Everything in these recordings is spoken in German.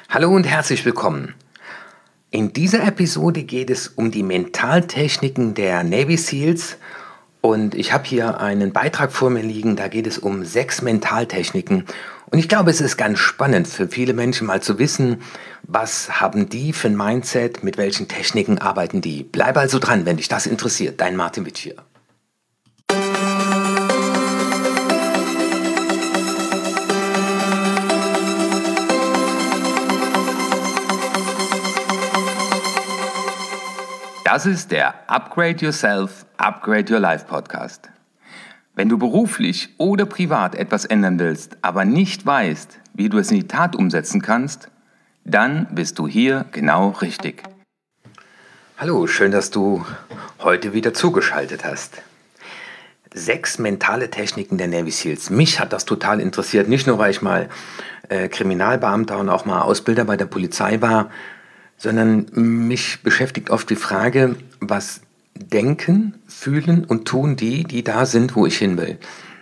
Hallo und herzlich willkommen. In dieser Episode geht es um die Mentaltechniken der Navy SEALs und ich habe hier einen Beitrag vor mir liegen, da geht es um 6 Mentaltechniken und ich glaube, es ist ganz spannend für viele Menschen mal zu wissen, was haben die für ein Mindset, mit welchen Techniken arbeiten die. Bleib also dran, wenn dich das interessiert. Dein Martin Witt hier. Das ist der Upgrade Yourself, Upgrade Your Life Podcast. Wenn du beruflich oder privat etwas ändern willst, aber nicht weißt, wie du es in die Tat umsetzen kannst, dann bist du hier genau richtig. Hallo, schön, dass du heute wieder zugeschaltet hast. 6 mentale Techniken der Navy SEALs. Mich hat das total interessiert, nicht nur weil ich mal Kriminalbeamter und auch mal Ausbilder bei der Polizei war, sondern mich beschäftigt oft die Frage, was denken, fühlen und tun die da sind, wo ich hin will.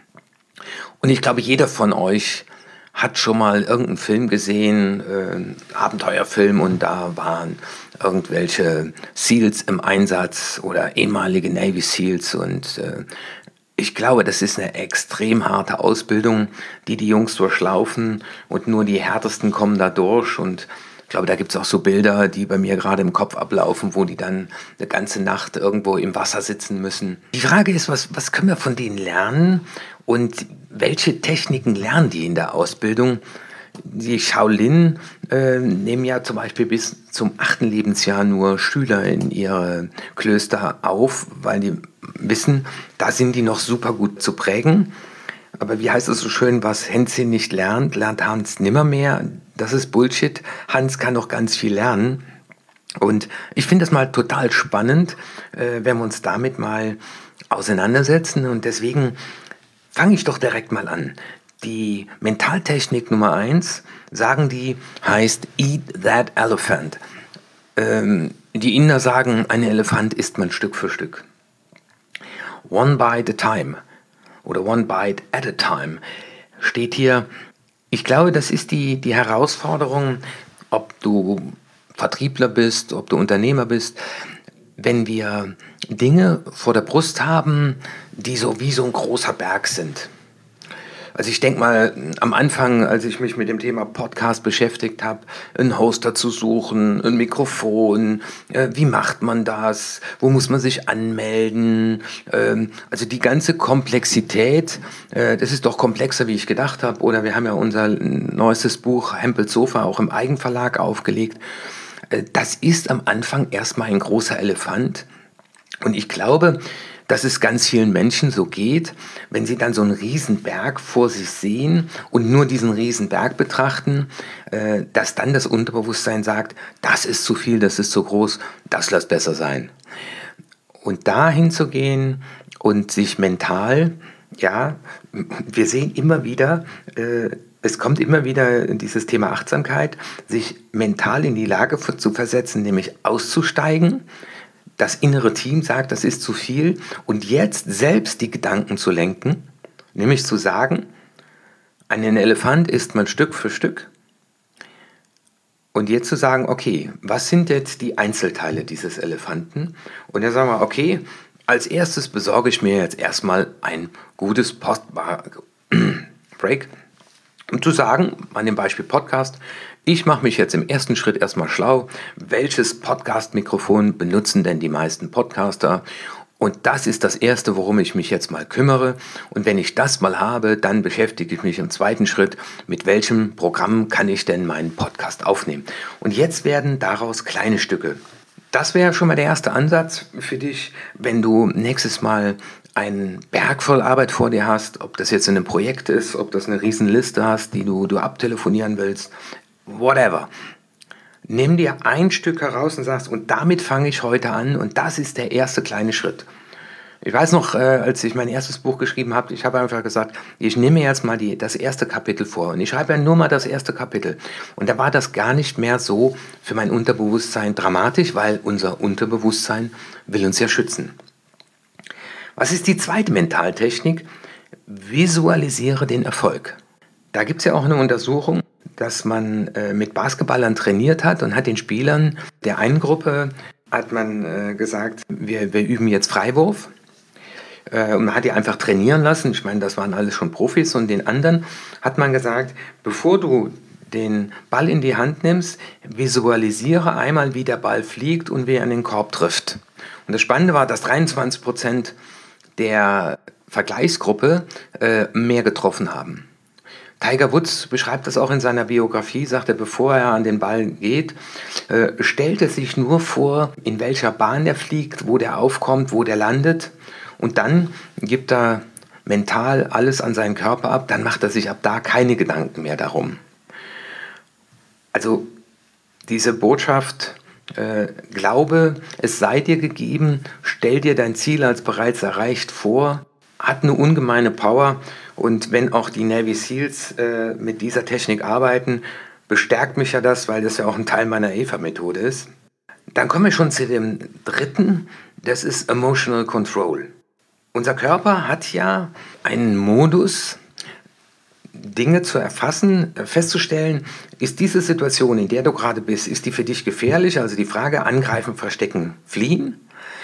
Und ich glaube, jeder von euch hat schon mal irgendeinen Film gesehen, Abenteuerfilm, und da waren irgendwelche SEALs im Einsatz oder ehemalige Navy SEALs und ich glaube, das ist eine extrem harte Ausbildung, die Jungs durchlaufen und nur die Härtesten kommen da durch. Und ich glaube, da gibt es auch so Bilder, die bei mir gerade im Kopf ablaufen, wo die dann eine ganze Nacht irgendwo im Wasser sitzen müssen. Die Frage ist, was können wir von denen lernen und welche Techniken lernen die in der Ausbildung? Die Shaolin nehmen ja zum Beispiel bis zum 8. Lebensjahr nur Schüler in ihre Klöster auf, weil die wissen, da sind die noch super gut zu prägen. Aber wie heißt es so schön, was Hänschen nicht lernt, lernt Hans nimmermehr. Das ist Bullshit. Hans kann noch ganz viel lernen. Und ich finde das mal total spannend, wenn wir uns damit mal auseinandersetzen. Und deswegen fange ich doch direkt mal an. Die Mentaltechnik Nummer 1, sagen die, heißt Eat that elephant. Die Inder sagen, ein Elefant isst man Stück für Stück. One bite at a time oder one bite at a time steht hier. Ich glaube, das ist die Herausforderung, ob du Vertriebler bist, ob du Unternehmer bist, wenn wir Dinge vor der Brust haben, die so wie so ein großer Berg sind. Also ich denke mal, am Anfang, als ich mich mit dem Thema Podcast beschäftigt habe, einen Hoster zu suchen, ein Mikrofon, wie macht man das, wo muss man sich anmelden, also die ganze Komplexität, das ist doch komplexer, wie ich gedacht habe. Oder wir haben ja unser neuestes Buch Hempels Sofa auch im Eigenverlag aufgelegt. Das ist am Anfang erstmal ein großer Elefant. Und ich glaube, dass es ganz vielen Menschen so geht, wenn sie dann so einen Riesenberg vor sich sehen und nur diesen Riesenberg betrachten, dass dann das Unterbewusstsein sagt, das ist zu viel, das ist zu groß, das lass besser sein. Und dahin zu gehen und sich mental, ja, wir sehen immer wieder, es kommt immer wieder dieses Thema Achtsamkeit, sich mental in die Lage zu versetzen, nämlich auszusteigen. Das innere Team sagt, das ist zu viel, und jetzt selbst die Gedanken zu lenken, nämlich zu sagen, einen Elefant isst man Stück für Stück, und jetzt zu sagen, okay, was sind jetzt die Einzelteile dieses Elefanten? Und dann sagen wir, okay, als erstes besorge ich mir jetzt erstmal ein gutes Break, um zu sagen, an dem Beispiel Podcast, ich mache mich jetzt im ersten Schritt erstmal schlau, welches Podcast-Mikrofon benutzen denn die meisten Podcaster? Und das ist das Erste, worum ich mich jetzt mal kümmere. Und wenn ich das mal habe, dann beschäftige ich mich im zweiten Schritt, mit welchem Programm kann ich denn meinen Podcast aufnehmen? Und jetzt werden daraus kleine Stücke. Das wäre schon mal der erste Ansatz für dich, wenn du nächstes Mal einen Berg voll Arbeit vor dir hast, ob das jetzt in einem Projekt ist, ob das eine Riesenliste hast, die du abtelefonieren willst, whatever. Nimm dir ein Stück heraus und sagst, und damit fange ich heute an, und das ist der erste kleine Schritt. Ich weiß noch, als ich mein erstes Buch geschrieben habe, ich habe einfach gesagt, ich nehme jetzt mal das erste Kapitel vor, und ich schreibe ja nur mal das erste Kapitel. Und da war das gar nicht mehr so für mein Unterbewusstsein dramatisch, weil unser Unterbewusstsein will uns ja schützen. Was ist die zweite Mentaltechnik? Visualisiere den Erfolg. Da gibt es ja auch eine Untersuchung, dass man mit Basketballern trainiert hat und hat den Spielern der einen Gruppe hat man gesagt, wir üben jetzt Freiwurf. Und man hat die einfach trainieren lassen. Ich meine, das waren alles schon Profis. Und den anderen hat man gesagt, bevor du den Ball in die Hand nimmst, visualisiere einmal, wie der Ball fliegt und wie er an den Korb trifft. Und das Spannende war, dass 23% der Vergleichsgruppe mehr getroffen haben. Tiger Woods beschreibt das auch in seiner Biografie, sagt er, bevor er an den Ball geht, stellt er sich nur vor, in welcher Bahn der fliegt, wo der aufkommt, wo der landet. Und dann gibt er mental alles an seinen Körper ab, dann macht er sich ab da keine Gedanken mehr darum. Also diese Botschaft, glaube, es sei dir gegeben, stell dir dein Ziel als bereits erreicht vor, hat eine ungemeine Power. Und wenn auch die Navy Seals mit dieser Technik arbeiten, bestärkt mich ja das, weil das ja auch ein Teil meiner EVA-Methode ist. Dann kommen wir schon zu dem dritten, das ist Emotional Control. Unser Körper hat ja einen Modus, Dinge zu erfassen, festzustellen, ist diese Situation, in der du gerade bist, ist die für dich gefährlich? Also die Frage, angreifen, verstecken, fliehen.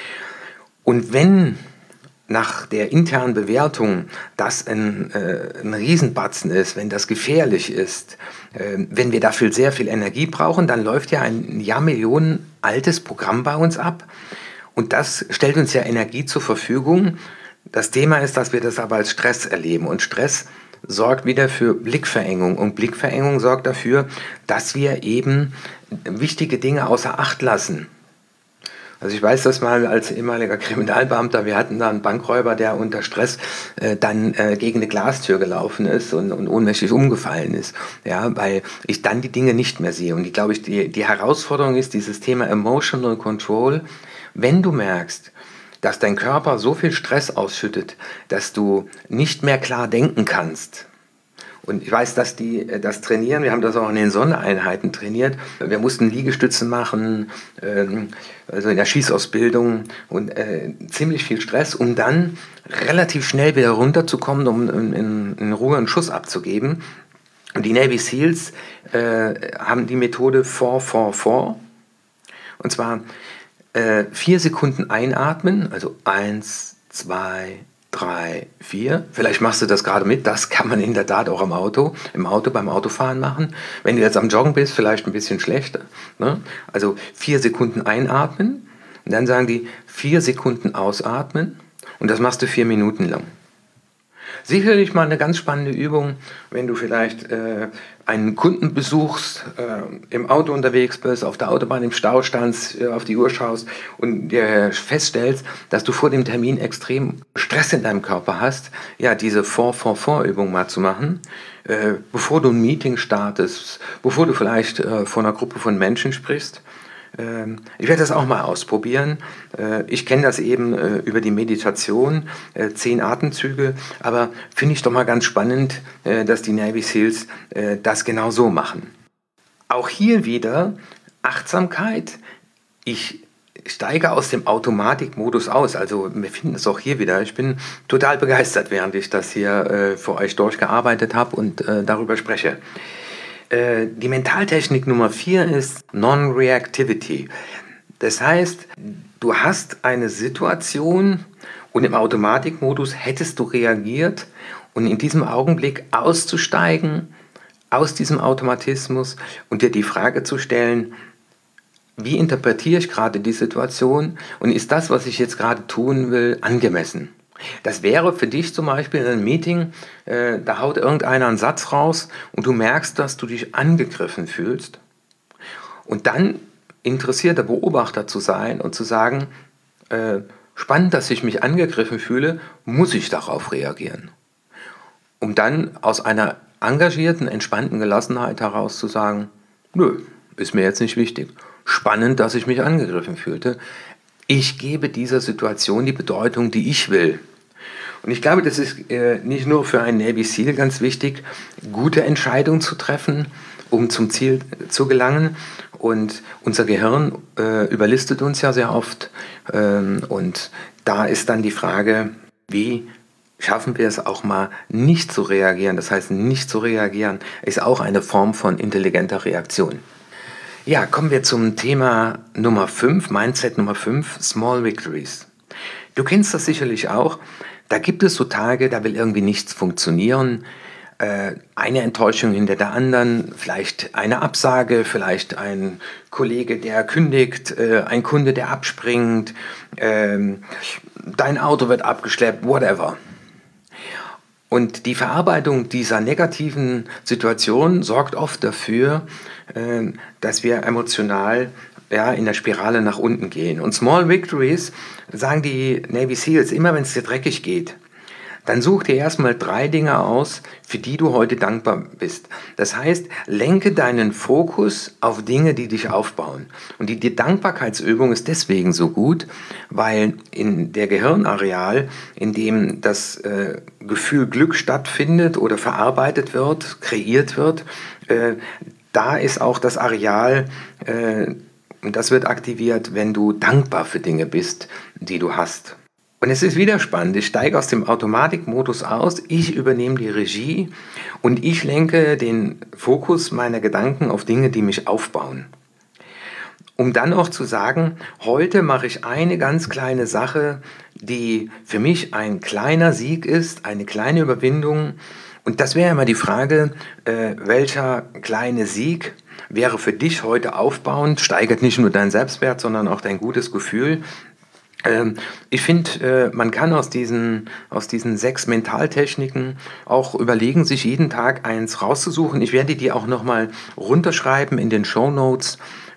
Und wenn nach der internen Bewertung das ein Riesenbatzen ist, wenn das gefährlich ist, wenn wir dafür sehr viel Energie brauchen, dann läuft ja ein Jahrmillionen altes Programm bei uns ab. Und das stellt uns ja Energie zur Verfügung. Das Thema ist, dass wir das aber als Stress erleben. Und Stress sorgt wieder für Blickverengung. Und Blickverengung sorgt dafür, dass wir eben wichtige Dinge außer Acht lassen. Also ich weiß das mal als ehemaliger Kriminalbeamter, wir hatten da einen Bankräuber, der unter Stress dann gegen eine Glastür gelaufen ist und ohnmächtig umgefallen ist, ja, weil ich dann die Dinge nicht mehr sehe. Und ich glaube, die Herausforderung ist dieses Thema Emotional Control. Wenn du merkst, dass dein Körper so viel Stress ausschüttet, dass du nicht mehr klar denken kannst. Und ich weiß, dass die das trainieren. Wir haben das auch in den Sondereinheiten trainiert. Wir mussten Liegestützen machen, also in der Schießausbildung und ziemlich viel Stress, um dann relativ schnell wieder runterzukommen, um in Ruhe einen Schuss abzugeben. Und die Navy Seals haben die Methode 4-4-4. Und zwar 4 Sekunden einatmen, also 1, 2, 3, 4. Vielleicht machst du das gerade mit. Das kann man in der Tat auch im Auto beim Autofahren machen. Wenn du jetzt am Joggen bist, vielleicht ein bisschen schlechter. Ne? Also 4 Sekunden einatmen und dann sagen die 4 Sekunden ausatmen und das machst du 4 Minuten lang. Sicherlich mal eine ganz spannende Übung, wenn du vielleicht einen Kunden besuchst, im Auto unterwegs bist, auf der Autobahn im Stau standst, auf die Uhr schaust und dir feststellst, dass du vor dem Termin extrem Stress in deinem Körper hast, ja, diese 4-4-4-Übung mal zu machen, bevor du ein Meeting startest, bevor du vielleicht vor einer Gruppe von Menschen sprichst. Ich werde das auch mal ausprobieren. Ich kenne das eben über die Meditation, 10 Atemzüge, aber finde ich doch mal ganz spannend, dass die Navy Seals das genau so machen. Auch hier wieder Achtsamkeit. Ich steige aus dem Automatikmodus aus. Also wir finden es auch hier wieder. Ich bin total begeistert, während ich das hier für euch durchgearbeitet habe und darüber spreche. Die Mentaltechnik Nummer 4 ist Non-Reactivity. Das heißt, du hast eine Situation und im Automatikmodus hättest du reagiert und in diesem Augenblick auszusteigen aus diesem Automatismus und dir die Frage zu stellen, wie interpretiere ich gerade die Situation und ist das, was ich jetzt gerade tun will, angemessen? Das wäre für dich zum Beispiel in einem Meeting, da haut irgendeiner einen Satz raus und du merkst, dass du dich angegriffen fühlst. Und dann interessierter Beobachter zu sein und zu sagen, spannend, dass ich mich angegriffen fühle, muss ich darauf reagieren. Um dann aus einer engagierten, entspannten Gelassenheit heraus zu sagen, nö, ist mir jetzt nicht wichtig. Spannend, dass ich mich angegriffen fühlte. Ich gebe dieser Situation die Bedeutung, die ich will. Und ich glaube, das ist nicht nur für einen Navy Seal ganz wichtig, gute Entscheidungen zu treffen, um zum Ziel zu gelangen. Und unser Gehirn überlistet uns ja sehr oft. Und da ist dann die Frage, wie schaffen wir es auch mal nicht zu reagieren. Das heißt, nicht zu reagieren ist auch eine Form von intelligenter Reaktion. Ja, kommen wir zum Thema Nummer 5, Mindset Nummer 5, Small Victories. Du kennst das sicherlich auch. Da gibt es so Tage, da will irgendwie nichts funktionieren. Eine Enttäuschung hinter der anderen, vielleicht eine Absage, vielleicht ein Kollege, der kündigt, ein Kunde, der abspringt, dein Auto wird abgeschleppt, whatever. Und die Verarbeitung dieser negativen Situation sorgt oft dafür, dass wir emotional in der Spirale nach unten gehen. Und Small Victories, sagen die Navy Seals, immer wenn es dir dreckig geht, dann such dir erstmal 3 Dinge aus, für die du heute dankbar bist. Das heißt, lenke deinen Fokus auf Dinge, die dich aufbauen. Und die Dankbarkeitsübung ist deswegen so gut, weil in der Gehirnareal, in dem das Gefühl Glück stattfindet oder verarbeitet wird, kreiert wird, da ist auch das Areal, und das wird aktiviert, wenn du dankbar für Dinge bist, die du hast. Und es ist wieder spannend, ich steige aus dem Automatikmodus aus, ich übernehme die Regie und ich lenke den Fokus meiner Gedanken auf Dinge, die mich aufbauen. Um dann auch zu sagen, heute mache ich eine ganz kleine Sache, die für mich ein kleiner Sieg ist, eine kleine Überwindung. Und das wäre immer die Frage, welcher kleine Sieg wäre für dich heute aufbauend, steigert nicht nur deinen Selbstwert, sondern auch dein gutes Gefühl. Ich finde, man kann aus diesen 6 Mentaltechniken auch überlegen, sich jeden Tag eins rauszusuchen. Ich werde die auch nochmal runterschreiben in den Shownotes.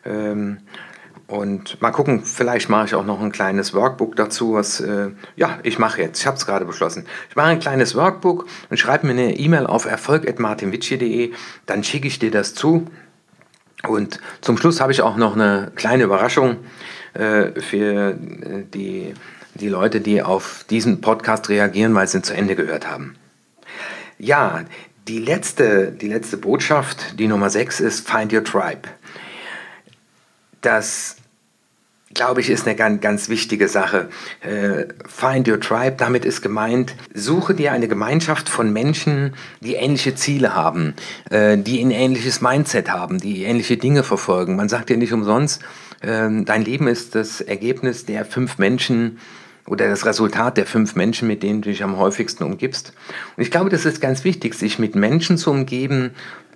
Und mal gucken, vielleicht mache ich auch noch ein kleines Workbook dazu, ich mache jetzt, ich habe es gerade beschlossen. Ich mache ein kleines Workbook und schreibe mir eine E-Mail auf erfolg@martinvici.de, dann schicke ich dir das zu. Und zum Schluss habe ich auch noch eine kleine Überraschung für die Leute, die auf diesen Podcast reagieren, weil sie ihn zu Ende gehört haben. Ja, die letzte Botschaft, die Nummer 6 ist Find Your Tribe. Das, glaube ich, ist eine ganz, ganz wichtige Sache. Find Your Tribe, damit ist gemeint, suche dir eine Gemeinschaft von Menschen, die ähnliche Ziele haben, die ein ähnliches Mindset haben, die ähnliche Dinge verfolgen. Man sagt ja nicht umsonst, dein Leben ist das Ergebnis der 5 Menschen oder das Resultat der 5 Menschen, mit denen du dich am häufigsten umgibst. Und ich glaube, das ist ganz wichtig, sich mit Menschen zu umgeben,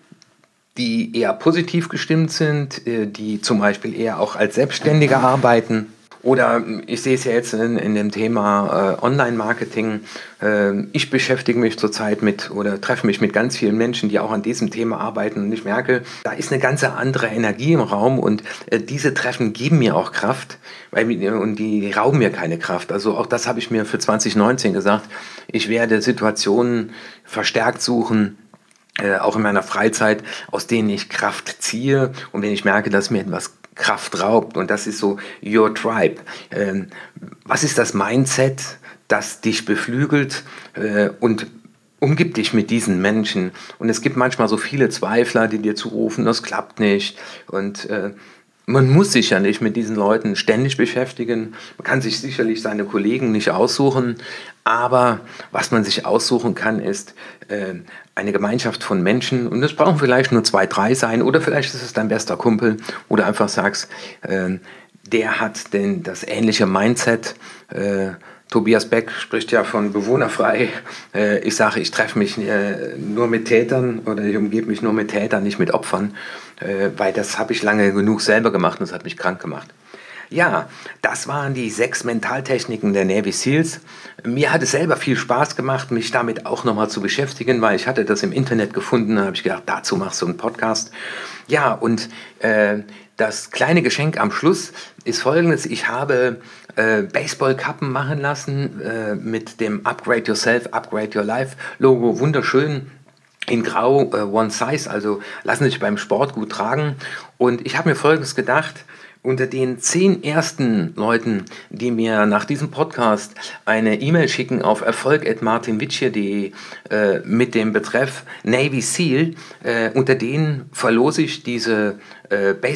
die eher positiv gestimmt sind, die zum Beispiel eher auch als Selbstständige arbeiten. Oder ich sehe es ja jetzt in dem Thema Online-Marketing. Ich beschäftige mich zurzeit treffe mich mit ganz vielen Menschen, die auch an diesem Thema arbeiten. Und ich merke, da ist eine ganz andere Energie im Raum und diese Treffen geben mir auch Kraft und die rauben mir keine Kraft. Also auch das habe ich mir für 2019 gesagt. Ich werde Situationen verstärkt suchen, auch in meiner Freizeit, aus denen ich Kraft ziehe und wenn ich merke, dass mir etwas Kraft raubt. Und das ist so Your Tribe. Was ist das Mindset, das dich beflügelt und umgib dich mit diesen Menschen. Und es gibt manchmal so viele Zweifler, die dir zurufen, das klappt nicht. Und man muss sich ja nicht mit diesen Leuten ständig beschäftigen. Man kann sich sicherlich seine Kollegen nicht aussuchen. Aber was man sich aussuchen kann, ist eine Gemeinschaft von Menschen. Und es brauchen vielleicht nur 2, 3 sein. Oder vielleicht ist es dein bester Kumpel. Oder einfach sagst, der hat denn das ähnliche Mindset. Tobias Beck spricht ja von bewohnerfrei. Ich sage, ich treffe mich nur mit Tätern oder ich umgebe mich nur mit Tätern, nicht mit Opfern, weil das habe ich lange genug selber gemacht und das hat mich krank gemacht. Ja, das waren die 6 Mentaltechniken der Navy Seals. Mir hat es selber viel Spaß gemacht, mich damit auch nochmal zu beschäftigen, weil ich hatte das im Internet gefunden, da habe ich gedacht, dazu machst du einen Podcast. Ja, und das kleine Geschenk am Schluss ist folgendes. Ich habe Baseballkappen machen lassen mit dem Upgrade Yourself, Upgrade Your Life Logo. Wunderschön in Grau, One Size, also lassen sich beim Sport gut tragen. Und ich habe mir Folgendes gedacht. Unter den 10 ersten Leuten, die mir nach diesem Podcast eine E-Mail schicken auf erfolg@martinvici.de mit dem Betreff Navy Seal, unter denen verlose ich diese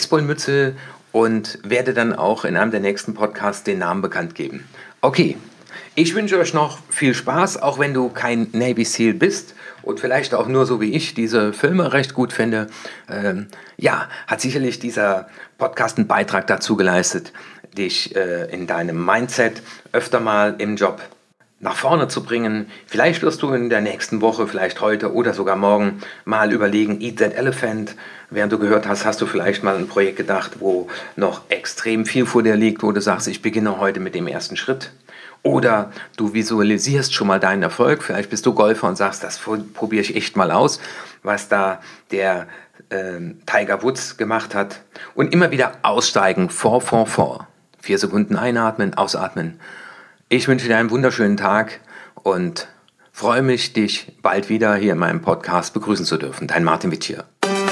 Baseballmütze und werde dann auch in einem der nächsten Podcasts den Namen bekannt geben. Okay, Ich wünsche euch noch viel Spaß, auch wenn du kein Navy SEAL bist und vielleicht auch nur so wie ich diese Filme recht gut finde. Hat sicherlich dieser Podcast einen Beitrag dazu geleistet, dich in deinem Mindset öfter mal im Job nach vorne zu bringen. Vielleicht wirst du in der nächsten Woche, vielleicht heute oder sogar morgen mal überlegen, Eat That Elephant. Während du gehört hast, hast du vielleicht mal ein Projekt gedacht, wo noch extrem viel vor dir liegt, wo du sagst, ich beginne heute mit dem ersten Schritt. Oder du visualisierst schon mal deinen Erfolg. Vielleicht bist du Golfer und sagst, das probiere ich echt mal aus, was da der Tiger Woods gemacht hat. Und immer wieder aussteigen, 4. 4 Sekunden einatmen, ausatmen. Ich wünsche dir einen wunderschönen Tag und freue mich, dich bald wieder hier in meinem Podcast begrüßen zu dürfen. Dein Martin Witt hier.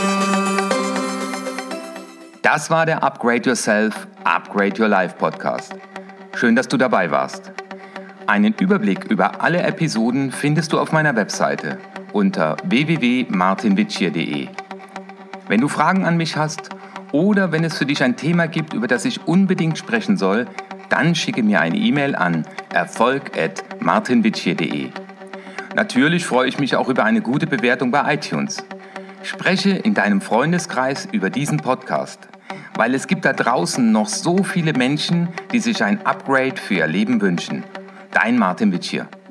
Das war der Upgrade Yourself, Upgrade Your Life Podcast. Schön, dass du dabei warst. Einen Überblick über alle Episoden findest du auf meiner Webseite unter www.martinwitschier.de. Wenn du Fragen an mich hast oder wenn es für dich ein Thema gibt, über das ich unbedingt sprechen soll, dann schicke mir eine E-Mail an erfolg@martinwitschier.de. Natürlich freue ich mich auch über eine gute Bewertung bei iTunes. Spreche in deinem Freundeskreis über diesen Podcast, weil es gibt da draußen noch so viele Menschen, die sich ein Upgrade für ihr Leben wünschen. Dein Martin Witt hier.